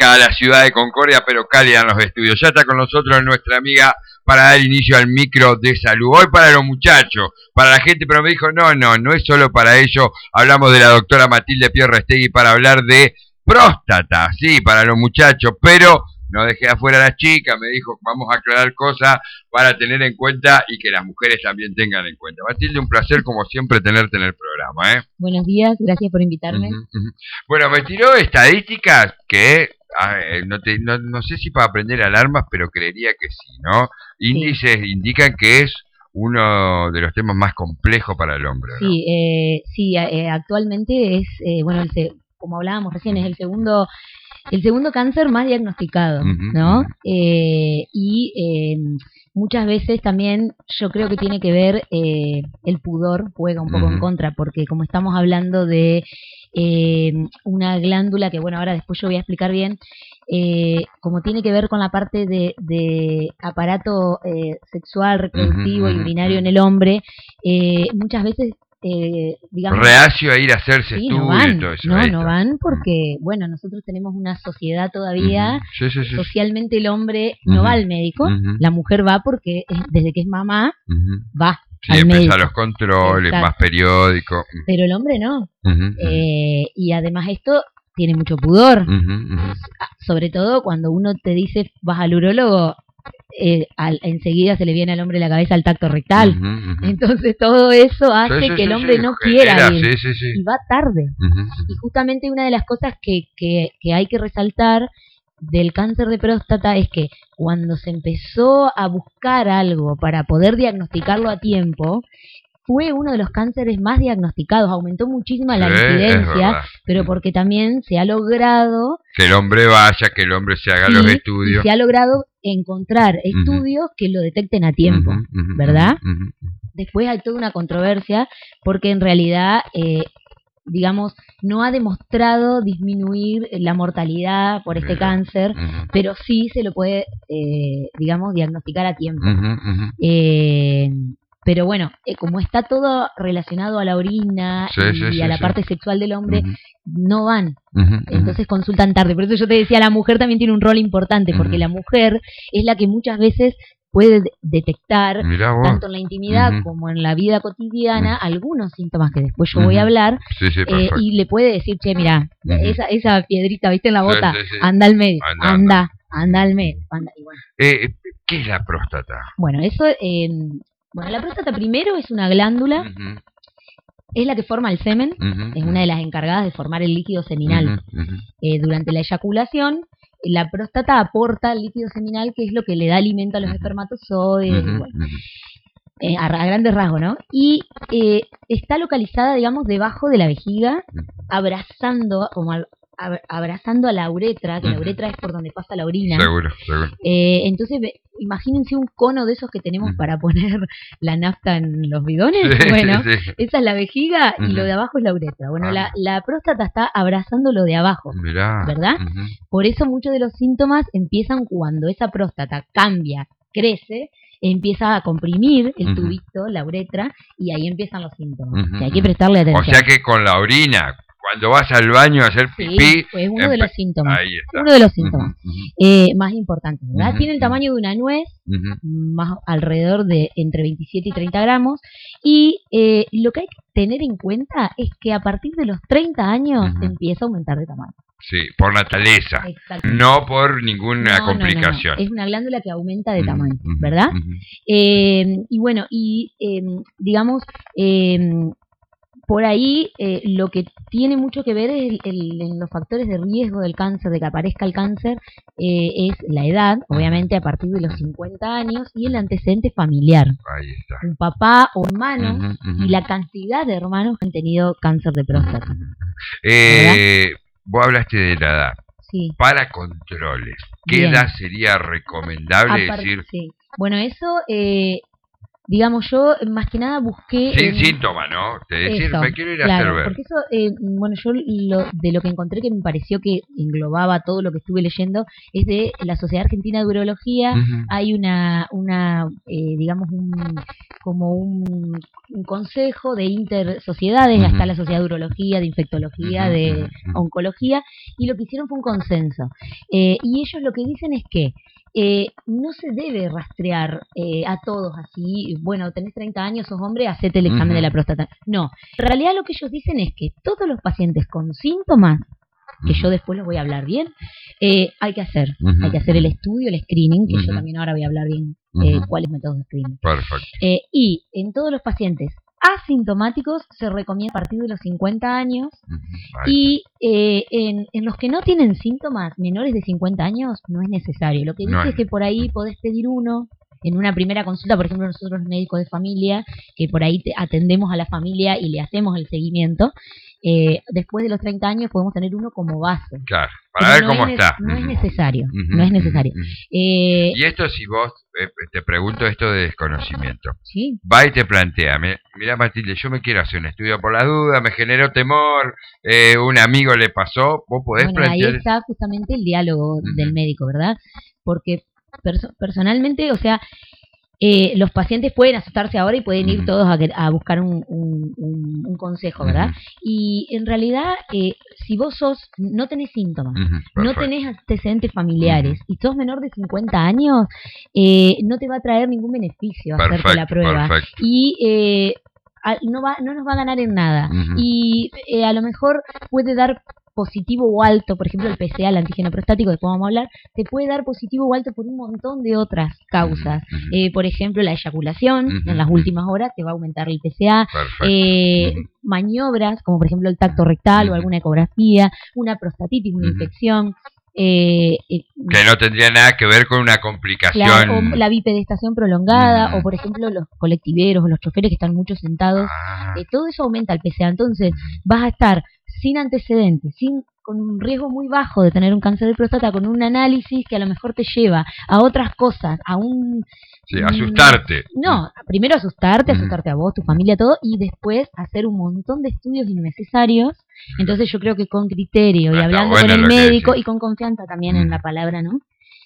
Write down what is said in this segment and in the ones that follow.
fría la ciudad de Concordia, pero cálida en los estudios. Ya está con nosotros nuestra amiga para dar inicio al micro de salud. Hoy para los muchachos, para la gente, pero me dijo, no es solo para ello. Hablamos de la doctora Matilde Pierrestegui para hablar de próstata, sí, para los muchachos, pero no dejé afuera a las chicas, me dijo, vamos a aclarar cosas para tener en cuenta y que las mujeres también tengan en cuenta. Matilde, un placer como siempre tenerte en el programa, ¿eh? Buenos días, gracias por invitarme. Bueno, me tiró estadísticas que, no sé si para aprender alarmas, pero creería que sí, ¿no? Índices indican que es uno de los temas más complejos para el hombre, ¿no? Sí, actualmente es, como hablábamos recién, es el segundo cáncer más diagnosticado, ¿no? Muchas veces también yo creo que tiene que ver, el pudor juega un poco en contra, porque como estamos hablando de una glándula que, bueno, ahora después yo voy a explicar bien, como tiene que ver con la parte de aparato sexual, reproductivo y urinario en el hombre, muchas veces digamos, reacio a ir a hacerse estudios no van, y todo eso. no van porque, bueno, nosotros tenemos una sociedad todavía, socialmente el hombre no va al médico, la mujer va porque desde que es mamá va al médico. Los controles, más periódicos. Pero el hombre no. Y además esto tiene mucho pudor, sobre todo cuando uno te dice vas al urólogo. Enseguida se le viene al hombre a la cabeza el tacto rectal. Entonces todo eso hace que el hombre no quiera ir y va tarde. Y justamente una de las cosas que hay que resaltar del cáncer de próstata es que cuando se empezó a buscar algo para poder diagnosticarlo a tiempo, fue uno de los cánceres más diagnosticados, aumentó muchísimo la incidencia, pero porque también se ha logrado que el hombre vaya, que el hombre se haga los estudios. Y se ha logrado encontrar estudios que lo detecten a tiempo, ¿verdad? Después hay toda una controversia porque en realidad, digamos, no ha demostrado disminuir la mortalidad por este cáncer, pero sí se lo puede, digamos, diagnosticar a tiempo. Pero bueno, como está todo relacionado a la orina y a la parte sexual del hombre, no van. Entonces consultan tarde. Por eso yo te decía, la mujer también tiene un rol importante, porque la mujer es la que muchas veces puede detectar, tanto en la intimidad como en la vida cotidiana, algunos síntomas que después yo voy a hablar, y le puede decir, che, mira, esa piedrita, ¿viste en la bota? Anda al médico, anda al médico. Y bueno. ¿Qué es la próstata? Bueno, eso... Bueno, la próstata primero es una glándula, es la que forma el semen, es una de las encargadas de formar el líquido seminal. Durante la eyaculación, la próstata aporta el líquido seminal, que es lo que le da alimento a los espermatozoides, a grandes rasgos, ¿no? Y está localizada, digamos, debajo de la vejiga, abrazando a la uretra, que la uretra es por donde pasa la orina. Seguro. Entonces, imagínense un cono de esos que tenemos para poner la nafta en los bidones. Esa es la vejiga y lo de abajo es la uretra. Bueno, la próstata está abrazando lo de abajo, ¿verdad? Por eso muchos de los síntomas empiezan cuando esa próstata cambia, crece, empieza a comprimir el tubito, la uretra, y ahí empiezan los síntomas. Que hay que prestarle atención. O sea que con la orina, cuando vas al baño a hacer pipí... es uno de los síntomas. Ahí está. Uno de los síntomas más importantes, ¿verdad? Tiene el tamaño de una nuez, más alrededor de entre 27 y 30 gramos. Y lo que hay que tener en cuenta es que a partir de los 30 años empieza a aumentar de tamaño. Sí, por naturaleza, no por ninguna complicación. No. Es una glándula que aumenta de tamaño, ¿verdad? Y bueno, digamos... por ahí lo que tiene mucho que ver en los factores de riesgo del cáncer, de que aparezca el cáncer, es la edad, obviamente a partir de los 50 años, y el antecedente familiar. Ahí está. Un papá o hermano, y la cantidad de hermanos que han tenido cáncer de próstata. Vos hablaste de la edad. Sí. Para controles, ¿qué edad sería recomendable decir? Sí. Bueno, eso... Digamos, yo más que nada busqué... Sin síntomas, ¿no? De decir, eso, me quiero ir a claro, hacer ver. porque eso, bueno, yo de lo que encontré que me pareció que englobaba todo lo que estuve leyendo, es de la Sociedad Argentina de Urología. Hay digamos, como un consejo de intersociedades, hasta la Sociedad de Urología, de Infectología, de Oncología, y lo que hicieron fue un consenso. Y ellos lo que dicen es que no se debe rastrear a todos así, bueno, tenés 30 años, sos hombre, hacete el examen de la próstata. No, en realidad lo que ellos dicen es que todos los pacientes con síntomas, que yo después los voy a hablar bien, hay que hacer el estudio, el screening, que yo también ahora voy a hablar bien cuáles métodos de screening. Perfecto. Y en todos los pacientes asintomáticos se recomienda a partir de los 50 años y en los que no tienen síntomas menores de 50 años no es necesario. Lo que dice es que por ahí podés pedir uno en una primera consulta, por ejemplo nosotros médicos de familia, que por ahí atendemos a la familia y le hacemos el seguimiento, después de los 30 años podemos tener uno como base. Claro, para ver cómo está. No es necesario, no es necesario. Y esto si vos, te pregunto esto de desconocimiento. ¿Sí? Va y te plantea, mira Matilde, yo me quiero hacer un estudio por las dudas, me generó temor, un amigo le pasó, vos podés plantear... Ahí está justamente el diálogo del médico, ¿verdad? Porque personalmente, o sea... los pacientes pueden asustarse ahora y pueden ir todos a buscar un consejo, ¿verdad? Y en realidad, si vos no tenés síntomas, no tenés antecedentes familiares y sos menor de 50 años, no te va a traer ningún beneficio hacerte la prueba. Y no nos va a ganar en nada. Y a lo mejor puede dar positivo o alto, por ejemplo el PSA, el antígeno prostático, después vamos a hablar, te puede dar positivo o alto por un montón de otras causas. Por ejemplo, la eyaculación en las últimas horas te va a aumentar el PSA, maniobras, como por ejemplo el tacto rectal o alguna ecografía, una prostatitis, una infección. Que no tendría nada que ver con una complicación. Claro, o la bipedestación prolongada, o por ejemplo los colectiveros o los choferes que están mucho sentados, todo eso aumenta el PSA. Entonces vas a estar sin antecedentes, con un riesgo muy bajo de tener un cáncer de próstata, con un análisis que a lo mejor te lleva a otras cosas, a asustarte. No, primero asustarte a vos, tu familia, todo, y después hacer un montón de estudios innecesarios. Entonces yo creo que con criterio y hablando con el médico y con confianza también en la palabra, ¿no?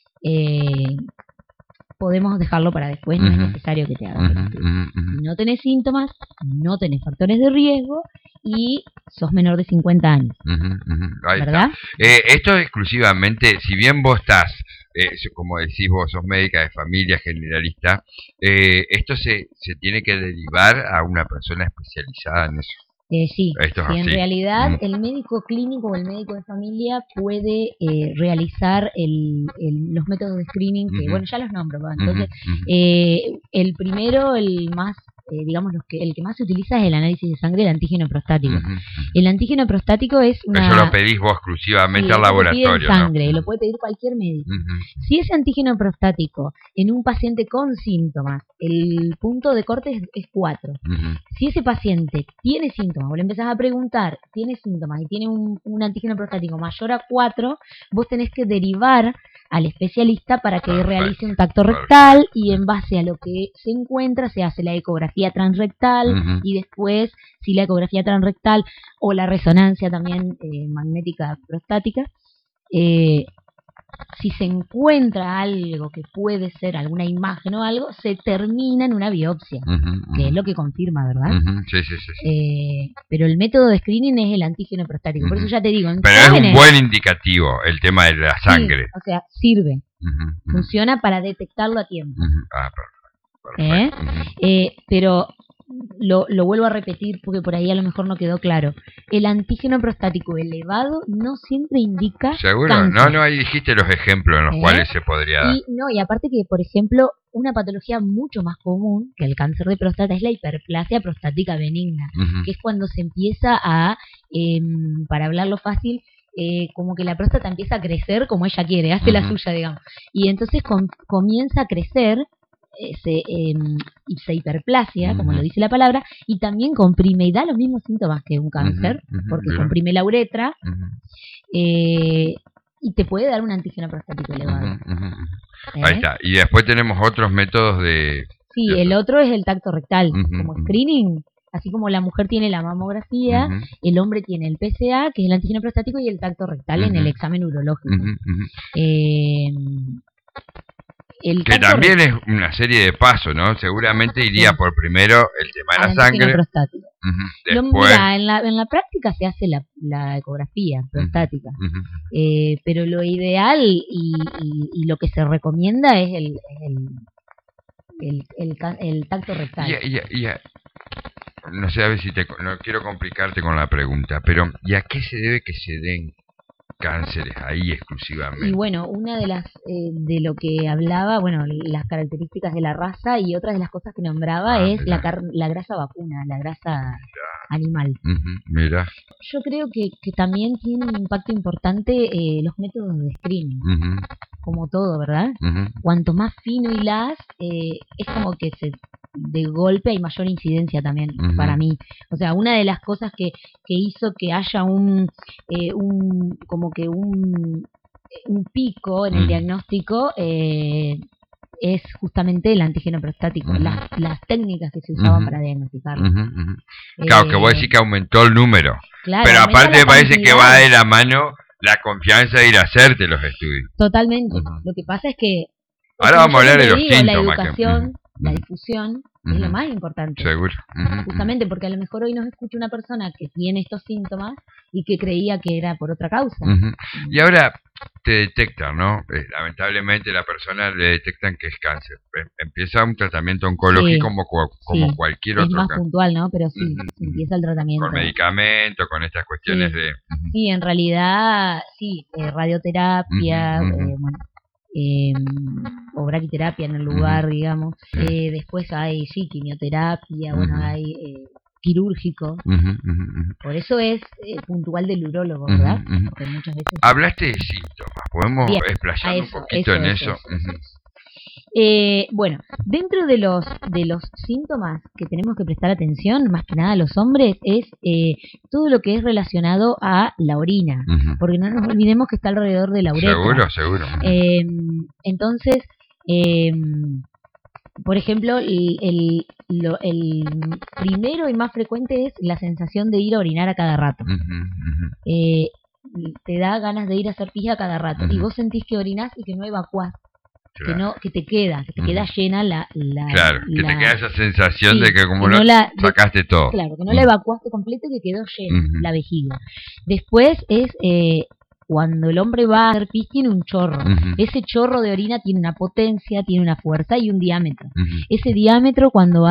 Podemos dejarlo para después, no es necesario que te hagas. Si no tenés síntomas, no tenés factores de riesgo y sos menor de 50 años. ¿Verdad? Esto exclusivamente, si bien vos estás, como decís vos, sos médica de familia, generalista, esto se tiene que derivar a una persona especializada en eso. Sí, en realidad el médico clínico o el médico de familia puede realizar los métodos de screening, que bueno, ya los nombro, ¿verdad? Entonces, el primero, el más, digamos, el que más se utiliza es el análisis de sangre, el antígeno prostático. El antígeno prostático es una... Eso lo pedís vos exclusivamente al laboratorio, sangre, ¿no? Lo puede pedir cualquier médico. Si ese antígeno prostático en un paciente con síntomas, el punto de corte es 4. Si ese paciente tiene síntomas, vos le empezás a preguntar, tiene síntomas y tiene un antígeno prostático mayor a 4, vos tenés que derivar al especialista para que realice un tacto rectal y en base a lo que se encuentra se hace la ecografía transrectal y después, si la ecografía transrectal o la resonancia también magnética prostática, si se encuentra algo que puede ser alguna imagen o algo, se termina en una biopsia, que es lo que confirma, ¿verdad? Sí. Pero el método de screening es el antígeno prostático, por eso ya te digo. Pero es un buen indicativo el tema de la sangre. Sí, o sea, sirve, funciona para detectarlo a tiempo. Perfecto. Pero lo vuelvo a repetir porque por ahí a lo mejor no quedó claro. El antígeno prostático elevado no siempre indica ¿seguro? cáncer. No, ahí dijiste los ejemplos en los cuales se podría dar. Y aparte que, por ejemplo, una patología mucho más común que el cáncer de próstata es la hiperplasia prostática benigna, que es cuando se empieza a, para hablarlo fácil, como que la próstata empieza a crecer como ella quiere, hace la suya, digamos. Y entonces comienza a crecer, se hiperplasia, como lo dice la palabra, y también comprime y da los mismos síntomas que un cáncer, porque comprime la uretra, y te puede dar un antígeno prostático elevado. Ahí está. Y después tenemos otros métodos de Sí, el otro es el tacto rectal, como screening. Así como la mujer tiene la mamografía, el hombre tiene el PSA, que es el antígeno prostático, y el tacto rectal en el examen urológico. Que también es una serie de pasos, ¿no? Seguramente iría por primero el tema de la sangre. Prostático. Después... Mira, en la práctica se hace la ecografía prostática, pero lo ideal y lo que se recomienda es el tacto rectal. No sé, a ver si no quiero complicarte con la pregunta, pero ¿y a qué se debe que se den cánceres ahí exclusivamente? Y bueno, una de las de lo que hablaba, bueno, las características de la raza, y otra de las cosas que nombraba es la grasa vacuna, la grasa animal. Mira. Yo creo que también tiene un impacto importante los métodos de screening, como todo, ¿verdad? Cuanto más fino hilás, es como que de golpe hay mayor incidencia también para mí. O sea, una de las cosas que hizo que haya un pico en el diagnóstico es justamente el antígeno prostático, las técnicas que se usaban para diagnosticarlo. Claro, que voy a decir que aumentó el número. Claro, pero aparte me parece que va de la mano la confianza de ir a hacerte los estudios. Totalmente. Lo que pasa es que... Ahora vamos a hablar de los síntomas. La educación, la difusión, es lo más importante. Seguro. Justamente porque a lo mejor hoy nos escucha una persona que tiene estos síntomas y que creía que era por otra causa. Y ahora te detectan, ¿no? Lamentablemente la persona le detectan que es cáncer. Empieza un tratamiento oncológico como cualquier otro. Es más puntual, ¿no? Pero sí, empieza el tratamiento. Con medicamentos, con estas cuestiones de... Sí, en realidad, sí, radioterapia, o braquiterapia en el lugar, digamos. Después hay, quimioterapia, hay quirúrgico. Por eso es puntual del urólogo, ¿verdad? Porque muchas veces... Hablaste de síntomas, ¿podemos explayar un poquito en eso? Bueno, dentro de los síntomas que tenemos que prestar atención, más que nada los hombres, es todo lo que es relacionado a la orina, porque no nos olvidemos que está alrededor de la uretra. Seguro. Entonces, por ejemplo, el primero y más frecuente es la sensación de ir a orinar a cada rato. Te da ganas de ir a hacer pis a cada rato, y vos sentís que orinás y que no evacuás. Claro. Que te queda llena la que te queda esa sensación de que como sacaste todo. Claro, que no la evacuaste completo y que quedó llena la vejiga. Después es cuando el hombre va a hacer pis, tiene un chorro. Ese chorro de orina tiene una potencia, tiene una fuerza y un diámetro. Ese diámetro, cuando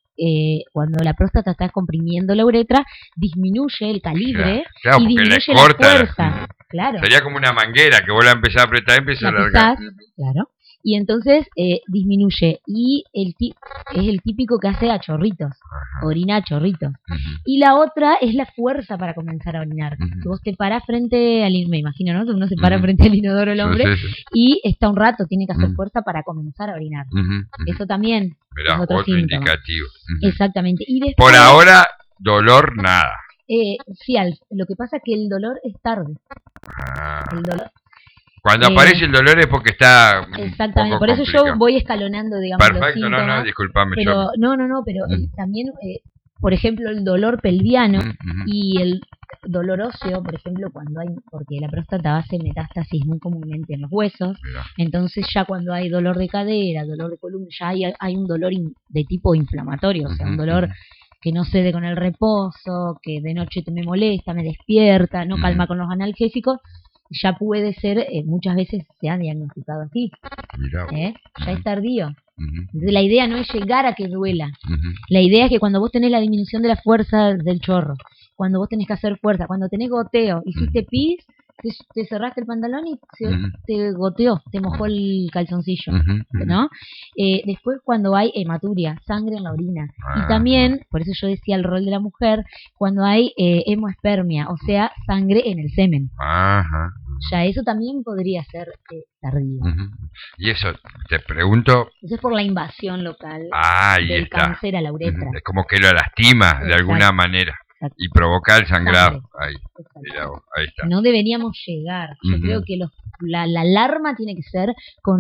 la próstata está comprimiendo la uretra, disminuye el calibre y disminuye la fuerza. Claro. Sería como una manguera que vos la empezás a apretar y empieza a alargar. Claro. Y entonces disminuye, y es el típico que hace a chorritos, orina a chorritos. Y la otra es la fuerza para comenzar a orinar. Que vos te parás frente al, me imagino, ¿no? Que uno se para frente al inodoro el hombre, y está un rato, tiene que hacer fuerza para comenzar a orinar. Eso también es otro indicativo. Exactamente. Y después, por ahora, dolor nada. Sí, lo que pasa es que el dolor es tarde. El dolor... Cuando aparece el dolor es porque está exactamente, por eso complicado. Yo voy escalonando, digamos, perfecto, los síntomas, disculpame. Pero, pero también, por ejemplo, el dolor pelviano y el dolor óseo, por ejemplo, cuando hay, porque la próstata hace metástasis muy comúnmente en los huesos, entonces ya cuando hay dolor de cadera, dolor de columna, ya hay un dolor de tipo inflamatorio, o sea, un dolor que no cede con el reposo, que de noche me molesta, me despierta, no calma con los analgésicos. Ya puede ser, muchas veces se han diagnosticado así. Ya es tardío. Entonces la idea no es llegar a que duela. La idea es que cuando vos tenés la disminución de la fuerza del chorro, cuando vos tenés que hacer fuerza, cuando tenés goteo, hiciste pis, te cerraste el pantalón y te goteó, te mojó el calzoncillo, ¿no? Después cuando hay hematuria, sangre en la orina, y también, por eso yo decía el rol de la mujer, cuando hay hemoespermia, o sea, sangre en el semen. Ya eso también podría ser tardío. Y eso, te pregunto... Eso es por la invasión local del cáncer a la uretra. Es como que lo lastima de alguna manera. Y provoca el sangrado. Ahí está. No deberíamos llegar. Yo creo que la alarma tiene que ser con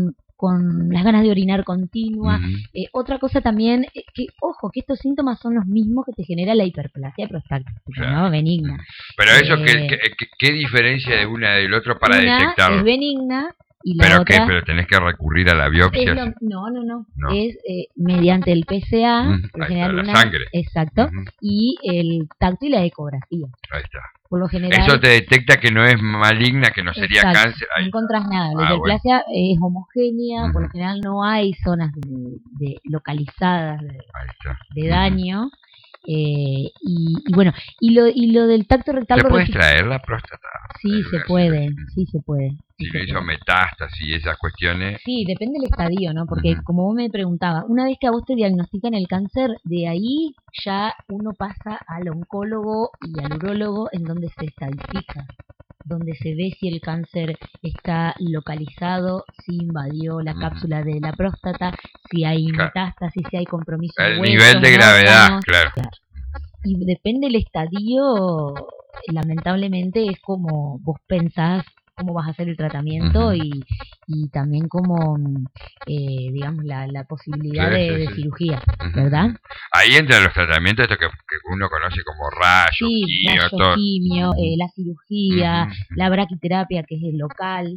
con las ganas de orinar continua. Otra cosa también, que ojo, que estos síntomas son los mismos que te genera la hiperplasia prostática, ¿no? Benigna. Pero eso, ¿qué diferencia de una del otro para detectarlo? Es benigna. Y la otra, pero tenés que recurrir a la biopsia. No. Es mediante el PSA, por general la sangre. Exacto, y el tacto y la ecografía. Ahí está. Por lo general, eso te detecta que no es maligna, que no sería cáncer. No encontrás nada. La hiperplasia es homogénea, por lo general no hay zonas localizadas de daño. Y bueno, y lo del tacto rectal. ¿Se puede extraer la próstata? Sí, se puede. Si lo hizo metástasis y esas cuestiones. Sí, depende del estadio, ¿no? Porque como vos me preguntabas, una vez que a vos te diagnostican el cáncer, de ahí ya uno pasa al oncólogo y al urólogo, en donde se estadifica, donde se ve si el cáncer está localizado, si invadió la cápsula de la próstata, si hay metástasis, si hay compromiso. El nivel de gravedad, claro. Y depende del estadio, lamentablemente es como vos pensás cómo vas a hacer el tratamiento y también como, digamos, la posibilidad de cirugía, ¿verdad? Ahí entran los tratamientos estos que uno conoce como quimio, la cirugía, la braquiterapia, que es el local.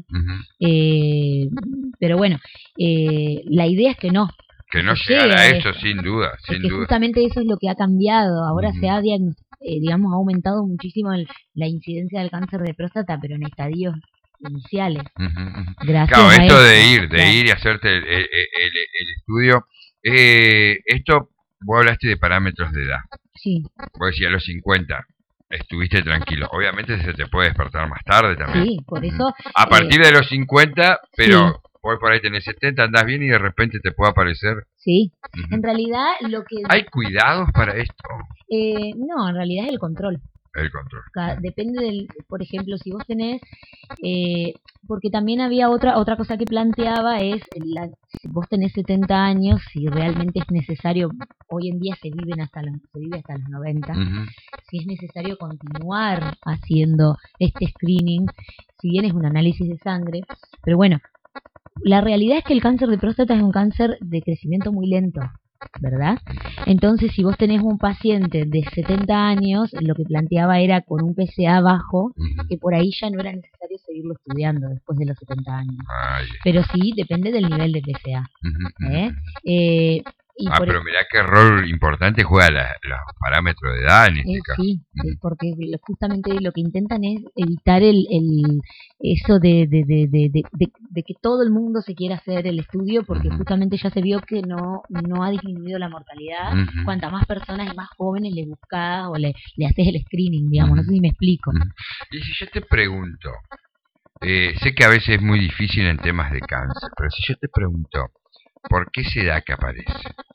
Pero bueno, la idea es que no. Que no llegara a eso, sin duda. Justamente eso es lo que ha cambiado. Ahora se ha digamos, ha aumentado muchísimo la incidencia del cáncer de próstata, pero en estadios iniciales. Gracias claro, a esto eso, de ir y hacerte el estudio. Esto, vos hablaste de parámetros de edad. Sí. Vos decías a los 50. Estuviste tranquilo. Obviamente se te puede despertar más tarde también. Sí, por eso. A partir de los 50, pero... Sí. Hoy por ahí tenés 70, andás bien y de repente te puede aparecer. Sí, en realidad lo que... ¿Hay cuidados para esto? No, en realidad es el control. El control. Depende del, por ejemplo, si vos tenés, porque también había otra cosa que planteaba es, si vos tenés 70 años, si realmente es necesario, hoy en día se vive hasta los 90, si es necesario continuar haciendo este screening, si bien es un análisis de sangre, pero bueno, la realidad es que el cáncer de próstata es un cáncer de crecimiento muy lento, ¿verdad? Entonces, si vos tenés un paciente de 70 años, lo que planteaba era con un PSA bajo, que por ahí ya no era necesario seguirlo estudiando después de los 70 años. Pero sí, depende del nivel de PSA. Pero mirá qué rol importante juega los parámetros de edad en este caso. Sí, porque justamente lo que intentan es evitar eso de que todo el mundo se quiera hacer el estudio, porque justamente ya se vio que no ha disminuido la mortalidad. Cuanta más personas y más jóvenes le buscas o le haces el screening, digamos, no sé si me explico. Y si yo te pregunto, sé que a veces es muy difícil en temas de cáncer, pero si yo te pregunto, ¿por qué se da que aparece?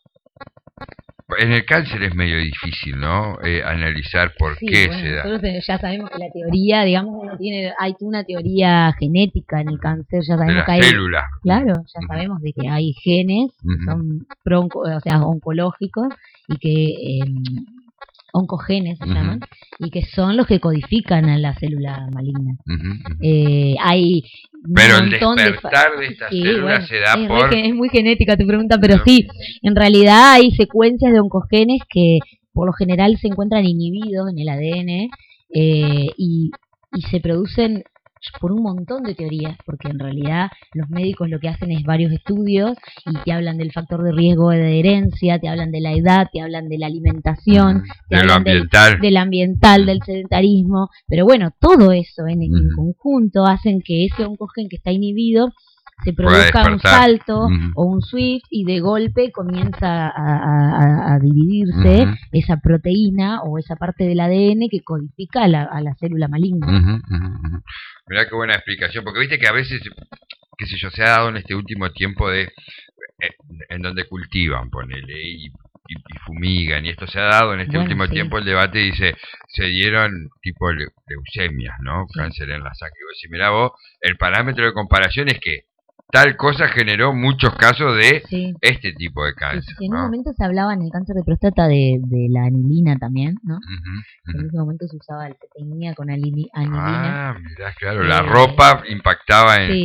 En el cáncer es medio difícil, ¿no? Analizar por qué se da. Nosotros ya sabemos que la teoría, digamos, hay una teoría genética en el cáncer, ya sabemos que hay células. Claro, ya sabemos de que hay genes que son oncológicos y que oncogenes se llaman, y que son los que codifican a la célula maligna. Hay pero el despertar de estas células se da por... Es muy genética tu pregunta, pero sí, en realidad hay secuencias de oncogenes que por lo general se encuentran inhibidos en el ADN y se producen por un montón de teorías, porque en realidad los médicos lo que hacen es varios estudios y te hablan del factor de riesgo de herencia, te hablan de la edad, te hablan de la alimentación, te hablan del ambiental, del sedentarismo, pero bueno, todo eso en conjunto hacen que ese oncogen que está inhibido se produzca un salto o un switch y de golpe comienza a dividirse esa proteína o esa parte del ADN que codifica a la célula maligna. Mirá qué buena explicación, porque viste que a veces, qué sé yo, se ha dado en este último tiempo en donde cultivan, ponele, y fumigan, y esto se ha dado en este último tiempo el debate, dice, se dieron tipo leucemias, ¿no? Cáncer en la sangre. Y vos decís, mirá vos, el parámetro de comparación es que tal cosa generó muchos casos de este tipo de cáncer. En un momento se hablaba en el cáncer de próstata de la anilina también, ¿no? En ese momento se usaba, se teñía con anilina. Mirá, claro, la ropa impactaba en...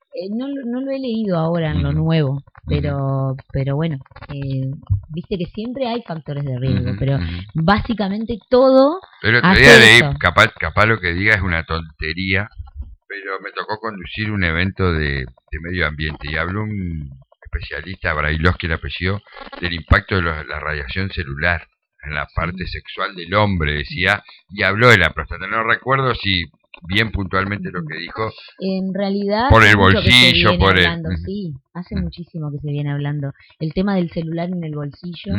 No lo he leído ahora en lo nuevo, pero bueno, viste que siempre hay factores de riesgo, pero básicamente todo. El otro día leí, capaz lo que diga es una tontería, pero me tocó conducir un evento de medio ambiente y habló un especialista, Brailovsky el apellido, del impacto de la radiación celular en la parte sexual del hombre, decía, y habló de la próstata. No recuerdo si bien puntualmente lo que dijo. En realidad, por el bolsillo, por hablando, sí, hace muchísimo que se viene hablando. El tema del celular en el bolsillo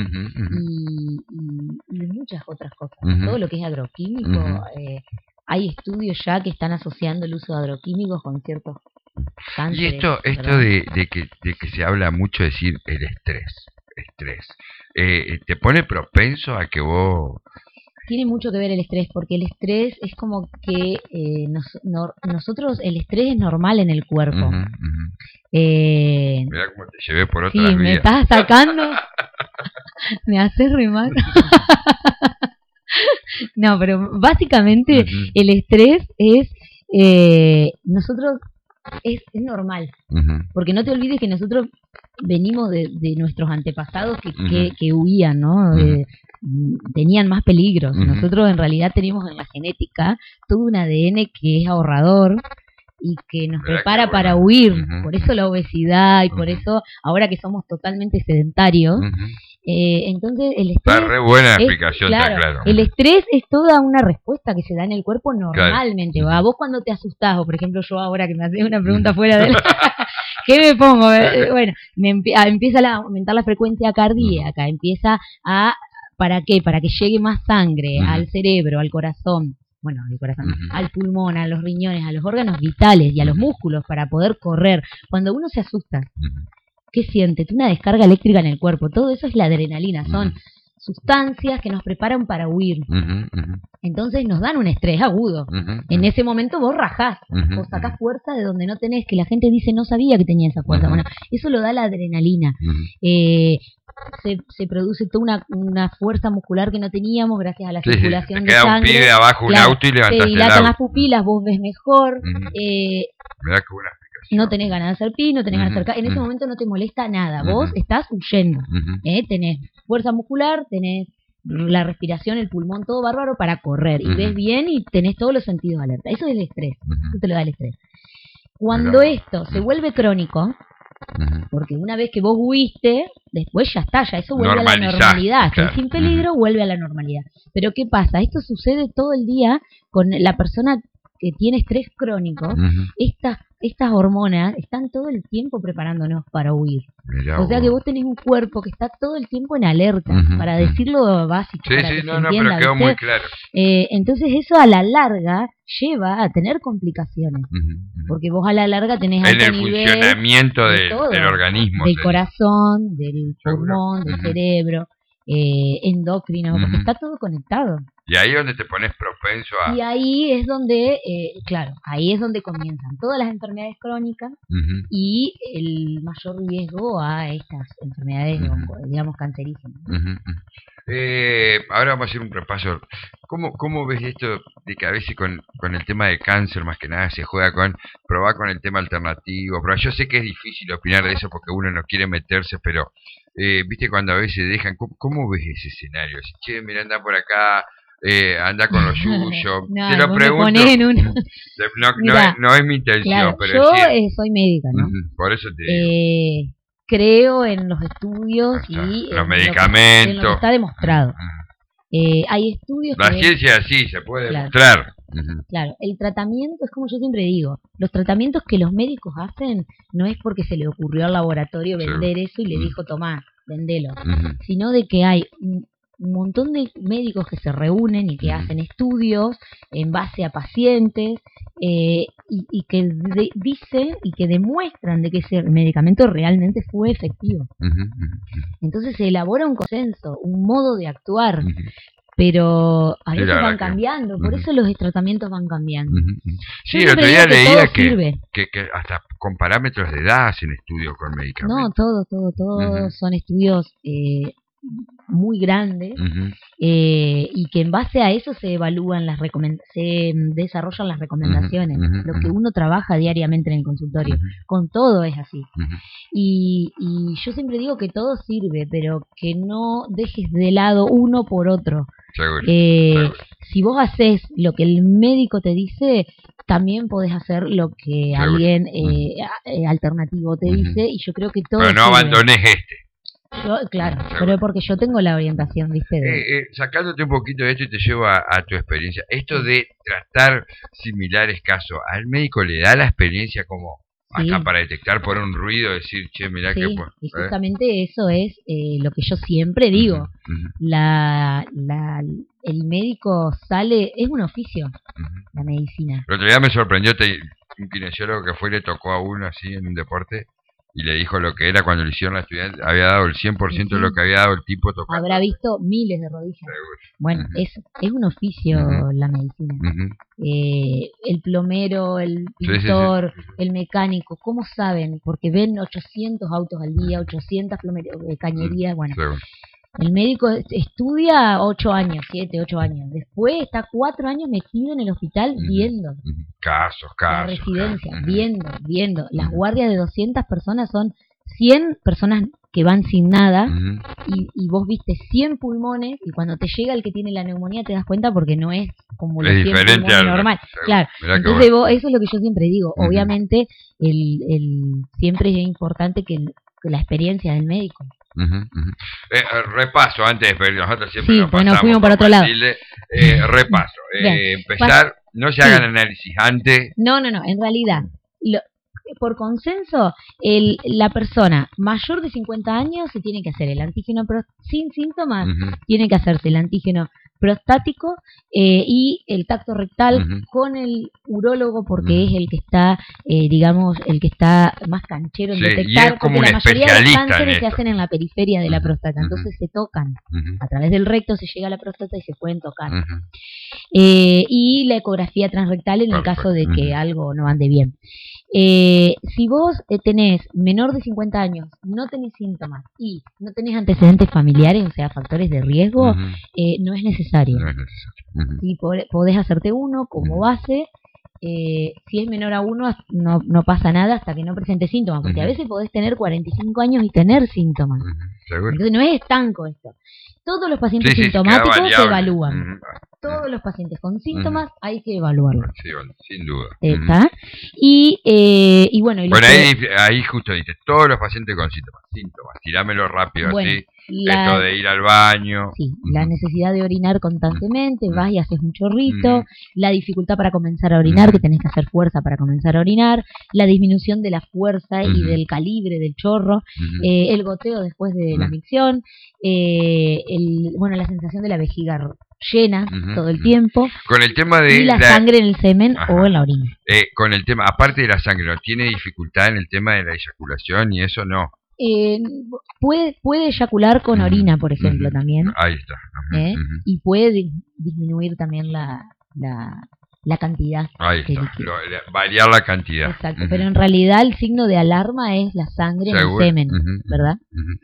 y muchas otras cosas. Todo lo que es agroquímico, hay estudios ya que están asociando el uso de agroquímicos con ciertos cánceres. Y esto de que se habla mucho, decir el estrés, ¿te pone propenso a que vos... Tiene mucho que ver el estrés, porque el estrés es como que nosotros, el estrés es normal en el cuerpo. Mirá cómo te llevé por otras vías. Me estás sacando, me haces remar. No, pero básicamente el estrés es, nosotros, es normal, porque no te olvides que nosotros venimos de nuestros antepasados que huían, ¿no? Tenían más peligros. Nosotros en realidad tenemos en la genética todo un ADN que es ahorrador y que nos prepara para huir. Por eso la obesidad y por eso ahora que somos totalmente sedentarios. Entonces el estrés está re buena explicación, claro. El estrés es toda una respuesta que se da en el cuerpo normalmente. Claro. Vos cuando te asustás, o por ejemplo yo ahora que me haces una pregunta fuera de ¿qué me pongo? Bueno, empieza a aumentar la frecuencia cardíaca, empieza a... ¿Para qué? Para que llegue más sangre al cerebro, al corazón, bueno, al corazón, al pulmón, a los riñones, a los órganos vitales y a los músculos para poder correr. Cuando uno se asusta, ¿qué siente? Una descarga eléctrica en el cuerpo. Todo eso es la adrenalina. Son sustancias que nos preparan para huir. Entonces nos dan un estrés agudo. En ese momento vos rajás, vos sacás fuerza de donde no tenés, que la gente dice no sabía que tenía esa fuerza. Bueno, eso lo da la adrenalina. Se produce toda una fuerza muscular que no teníamos gracias a la circulación de sangre. Queda un pibe abajo un auto y levantás el auto. Te dilatan las pupilas, vos ves mejor. Mirá qué buena explicación. No tenés ganas de hacer pis, no tenés ganas de hacer en ese momento no te molesta nada. Vos estás huyendo. Tenés fuerza muscular, tenés la respiración, el pulmón, todo bárbaro para correr. Y ves bien y tenés todos los sentidos alerta. Eso es el estrés. Eso te lo da el estrés. Cuando esto se vuelve crónico, porque una vez que vos huiste, después ya está, ya eso vuelve a la normalidad. Claro. Sin peligro, vuelve a la normalidad. Pero ¿qué pasa? Esto sucede todo el día con la persona que tiene estrés crónico. Estas hormonas están todo el tiempo preparándonos para huir. O sea que vos tenés un cuerpo que está todo el tiempo en alerta, para decirlo básico. Sí, pero quedó muy claro. Entonces eso a la larga lleva a tener complicaciones, porque vos a la larga tenés en el funcionamiento del organismo, del corazón, del pulmón, del cerebro, endocrino, porque está todo conectado. Y ahí es donde te pones propenso a... Y ahí es donde, ahí es donde comienzan todas las enfermedades crónicas y el mayor riesgo a estas enfermedades, digamos, cancerígenas. Ahora vamos a hacer un repaso. ¿Cómo ves esto de que a veces con el tema de cáncer, más que nada, se juega con probar con el tema alternativo? Pero yo sé que es difícil opinar de eso porque uno no quiere meterse, pero viste cuando a veces dejan... ¿Cómo ves ese escenario? Si, che, mira, anda por acá... anda con lo suyo. No, te lo pregunto. No es mi intención, claro, pero yo soy médica, ¿no? Por eso te digo. Creo en los estudios y los medicamentos. En lo que está demostrado. Hay estudios. La ciencia sí se puede demostrar. Claro, el tratamiento es como yo siempre digo, los tratamientos que los médicos hacen no es porque se le ocurrió al laboratorio vender eso y le dijo, tomá, vendelo, sino de que hay un montón de médicos que se reúnen y que hacen estudios en base a pacientes y que dicen y que demuestran de que ese medicamento realmente fue efectivo. Entonces se elabora un consenso, un modo de actuar, pero a veces van cambiando, por eso los tratamientos van cambiando. Sí, el otro día leía que hasta con parámetros de edad hacen estudios con medicamentos. No, todo son estudios muy grandes, y que en base a eso se evalúan se desarrollan las recomendaciones, lo que uno trabaja diariamente en el consultorio. Con todo es así. Y yo siempre digo que todo sirve, pero que no dejes de lado uno por otro. Seguro. Si vos haces lo que el médico te dice, también podés hacer lo que alguien alternativo te dice, y yo creo que todo pero no sirve. abandones este. Claro, pero porque yo tengo la orientación, ¿viste? Sacándote un poquito de esto y te llevo a tu experiencia. Esto de tratar similares casos, ¿al médico le da la experiencia como hasta para detectar por un ruido, decir, che, mirá que... Y justamente eso es lo que yo siempre digo. El médico sale, es un oficio, la medicina. El otro día me sorprendió un kinesiólogo que fue y le tocó a uno así en un deporte y le dijo lo que era cuando le hicieron la estudiante, había dado el 100% de lo que había dado el tipo tocando. Habrá visto miles de rodillas. Seguro. Bueno, es un oficio la medicina. El plomero, el pintor, el mecánico, ¿cómo saben? Porque ven 800 autos al día, 800 cañerías, bueno. Seguro. El médico estudia 8 años, 7, 8 años. Después está 4 años metido en el hospital viendo. Casos. La residencia, viendo. Las guardias de 200 personas son 100 personas que van sin nada, y vos viste 100 pulmones, y cuando te llega el que tiene la neumonía te das cuenta porque no es como los 100 pulmones normal. Claro. Entonces eso es lo que yo siempre digo. Obviamente siempre es importante que la experiencia del médico. Repaso antes de nosotros siempre nos pasamos, fuimos para otro lado. Repaso. Empezar, no se hagan análisis antes. No, en realidad por consenso, la persona mayor de 50 años se tiene que hacer el antígeno sin síntomas, tiene que hacerse el antígeno prostático y el tacto rectal con el urólogo, porque es el que está, digamos, el que está más canchero en detectar, porque la mayoría de los cánceres se hacen en la periferia de la próstata, entonces se tocan, a través del recto se llega a la próstata y se pueden tocar. Y la ecografía transrectal en el caso de que algo no ande bien. Si vos tenés menor de 50 años, no tenés síntomas y no tenés antecedentes familiares, o sea, factores de riesgo, no es necesario. Si podés hacerte uno como base, si es menor a 1, no pasa nada hasta que no presente síntomas, porque a veces podés tener 45 años y tener síntomas. Entonces no es estanco esto. Todos los pacientes sintomáticos se evalúan. Todos los pacientes con síntomas hay que evaluarlos. Sí, sin duda. ¿Está? Y bueno... ahí justo dice, todos los pacientes con síntomas. Tirámelo rápido, bueno, así. Esto de ir al baño. Sí, la necesidad de orinar constantemente, vas y haces un chorrito, la dificultad para comenzar a orinar, que tenés que hacer fuerza para comenzar a orinar, la disminución de la fuerza y del calibre del chorro, el goteo después de la micción, la sensación de la vejiga llena todo el tiempo, con el tema de la sangre en el semen o en la orina. Con el tema, aparte de la sangre, ¿no tiene dificultad en el tema de la eyaculación y eso no? Puede eyacular con orina, por ejemplo, también. Ahí está. Y puede disminuir también la cantidad. Ahí está, variar la cantidad. Exacto, pero en realidad el signo de alarma es la sangre en el semen, ¿verdad?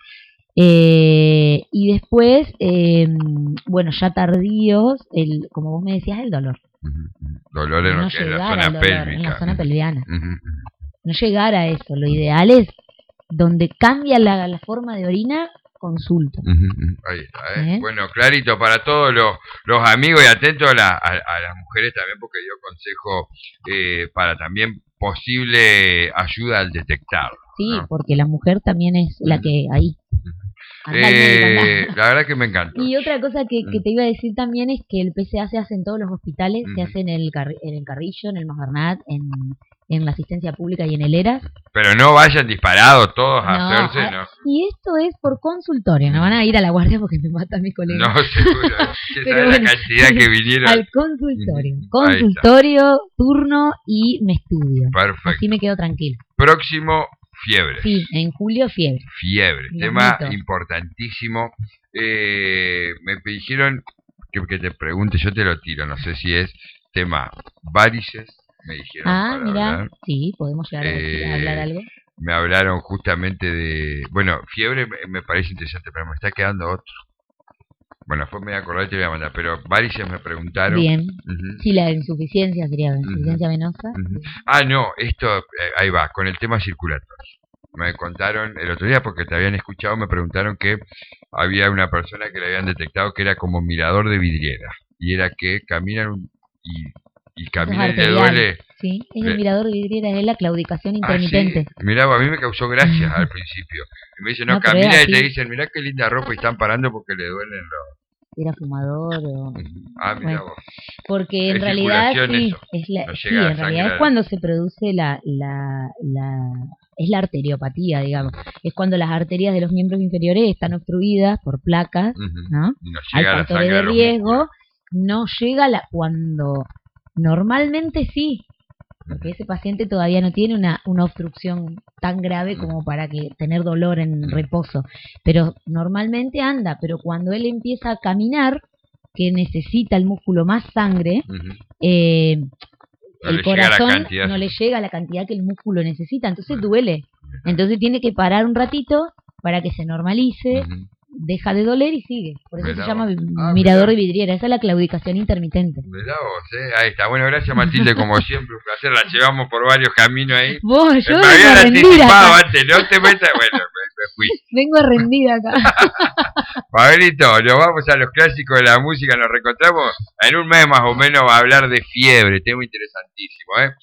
Y después, ya tardíos, como vos me decías, el dolor. Dolor en la zona pélvica. En la zona pelviana. No llegar a eso, lo ideal es donde cambia la forma de orina, consulta. Ahí está, Bueno, clarito para todos los amigos y atentos a las mujeres también, porque dio consejo para también posible ayuda al detectarlo. Sí, ¿no? Porque la mujer también es la que ahí. La verdad que me encanta. Y otra cosa que te iba a decir también es que el PCA se hace en todos los hospitales, se hace en el Carrillo, en el Masbernat, en la asistencia pública y en el ERAS. Pero no vayan disparados todos a hacerse, ¿no? Y esto es por consultorio, no van a ir a la guardia porque me matan mis colegas. No, seguro. Pero la cantidad que vinieron. Al consultorio. Consultorio, turno y me estudio. Perfecto. Así me quedo tranquilo. Próximo, fiebre. Sí, en julio, fiebre. Tema importantísimo. Me dijeron que te pregunte, yo te lo tiro, no sé si es tema varices. Me dijeron mira, sí, podemos llegar a hablar algo. me hablaron justamente de... Bueno, fiebre me parece interesante, pero me está quedando otro. Bueno, después me voy a acordar y te voy a mandar, pero varices me preguntaron. Bien. Sí, la insuficiencia sería insuficiencia venosa. Ah, no, esto, ahí va, con el tema circulatorio. Me contaron el otro día, porque te habían escuchado, me preguntaron que había una persona que le habían detectado que era como mirador de vidriera. Y era que caminan y caminan y le duele. Sí, es el mirador de vidriera, es la claudicación intermitente. Sí. Mirá, a mí me causó gracia al principio. Y me dicen, no camina y te dicen, mirá qué linda ropa y están parando porque le duelen los... Era fumador o... mira vos. Porque en realidad sí, en realidad es cuando se produce es la arteriopatía, digamos. Es cuando las arterias de los miembros inferiores están obstruidas por placas, ¿no? Hay factores de riesgo, no llega cuando normalmente sí, porque ese paciente todavía no tiene una obstrucción tan grave como para tener dolor en reposo, pero normalmente anda, pero cuando él empieza a caminar, que necesita el músculo más sangre, el corazón no le llega a la cantidad que el músculo necesita, entonces duele, entonces tiene que parar un ratito para que se normalice, deja de doler y sigue. Por eso se llama mirador de vidriera. Esa es la claudicación intermitente. Mirá vos, ahí está. Bueno, gracias Matilde, como siempre, un placer. La llevamos por varios caminos ahí. Vos, yo me había anticipado antes, no te metas. Bueno, me fui. Vengo a rendir acá. Pablito, nos vamos a los clásicos de la música. Nos reencontramos en un mes más o menos a hablar de fiebre. Tema interesantísimo,